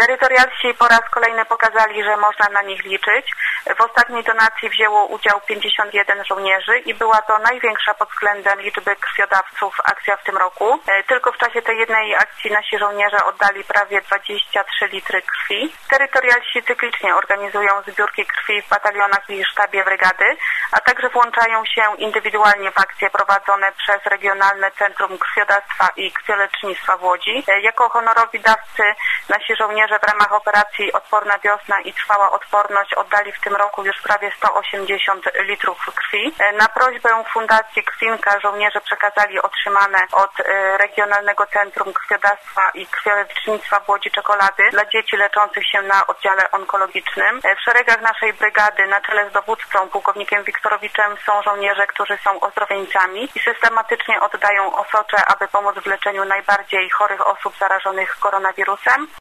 Terytorialsi po raz kolejny pokazali, że można na nich liczyć. W ostatniej donacji wzięło udział 51 żołnierzy i była to największa pod względem liczby krwiodawców akcja w tym roku. Tylko w czasie tej jednej akcji nasi żołnierze oddali prawie 23 litry krwi. Terytorialsi cyklicznie organizują zbiórki krwi w batalionach i sztabie brygady, a także włączają się indywidualnie w akcje prowadzone przez Regionalne Centrum Krwiodawstwa i Krwiolecznictwa w Łodzi. Jako honorowi dawcy nasi żołnierze w ramach operacji Odporna Wiosna i Trwała Odporność oddali w tym roku już prawie 180 litrów krwi. Na prośbę Fundacji Krwinka żołnierze przekazali otrzymane od Regionalnego Centrum Krwiodawstwa i Krwiolecznictwa w Łodzi czekolady dla dzieci leczących się na oddziale onkologicznym. W szeregach naszej brygady na czele z dowódcą pułkownikiem Wiktorowiczem są żołnierze, którzy są ozdrowieńcami i systematycznie oddają osocze, aby pomóc w leczeniu najbardziej chorych osób zarażonych koronawirusem.